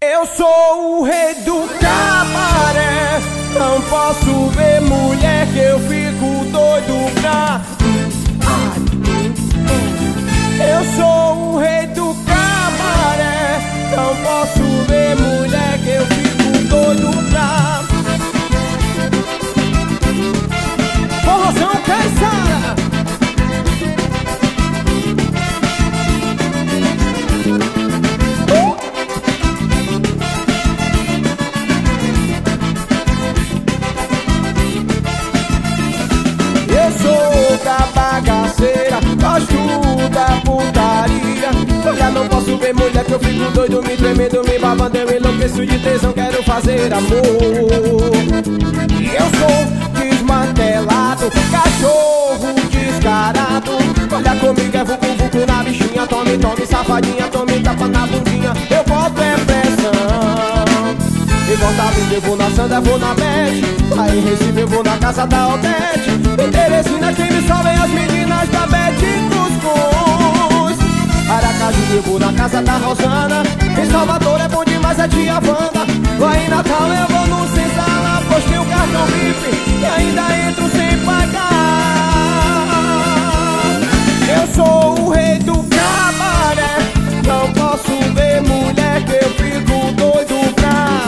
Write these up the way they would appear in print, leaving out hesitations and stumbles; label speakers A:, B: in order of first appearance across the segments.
A: Eu sou o rei do cabaré, não posso ver mulher que eu fico doido pra. Eu sou o rei do cabaré, não posso ver mulher que eu fico doido pra. Forrozão Caissara. Eu sou da bagaceira, gosto da putaria. Olha, não posso ver mulher que eu fico doido, me tremendo, me babando, eu enlouqueço de tesão, quero fazer amor. E eu sou desmantelado, cachorro descarado. Olha comigo, é vucu vucu na bichinha, tome, tome, safadinha, tome tapa na bundinha. Eu boto é pressão. Em Fortaleza eu vou na Sandra, vou na Bete. Aí em Recife eu vou na casa da Odete. Em Teresina quem me salva é as meninas da Bete Cuscuz. Aracaju eu vou na casa da Rosana. Em Salvador é bom demais a tia Wanda. Lá em Natal eu vou no Senzala, postei o cartão VIP e ainda entro sem pagar. Eu sou o rei do cabaré, não posso ver mulher que eu fico doido pra.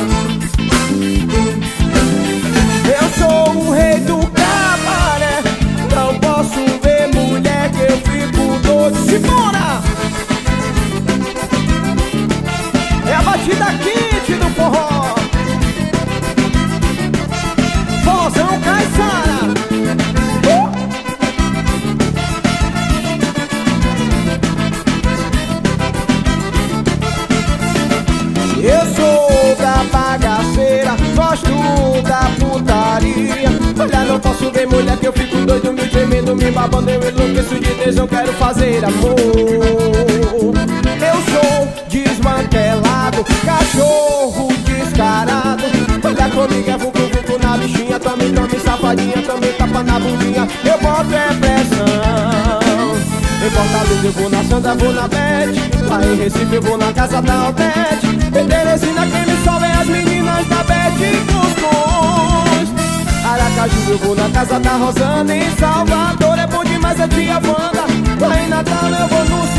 A: Eu sou o rei do cabaré, não posso ver mulher que eu fico doido. Simbora! É a batida quente do forró. Forrozão Caissara. Eu sou da bagaceira, gosto da putaria. Olha, não posso ver mulher que eu fico doido, me tremendo, me babando, eu enlouqueço de tesão, quero fazer amor. Eu sou desmantelado, cachorro descarado. Olha comigo, é vucu vucu na bichinha, tome, tome, safadinha, tome tapa na bundinha. Eu boto é pressão. Em Fortaleza eu vou na Sandra, vou na Bete. Lá em Recife eu vou na casa da Odete. Em Teresina quem me salva é as meninas da Bete Cuscuz. Aracaju eu vou na casa da Rosana. Em Salvador é bom demais a tia Wanda. Lá em Natal eu vou no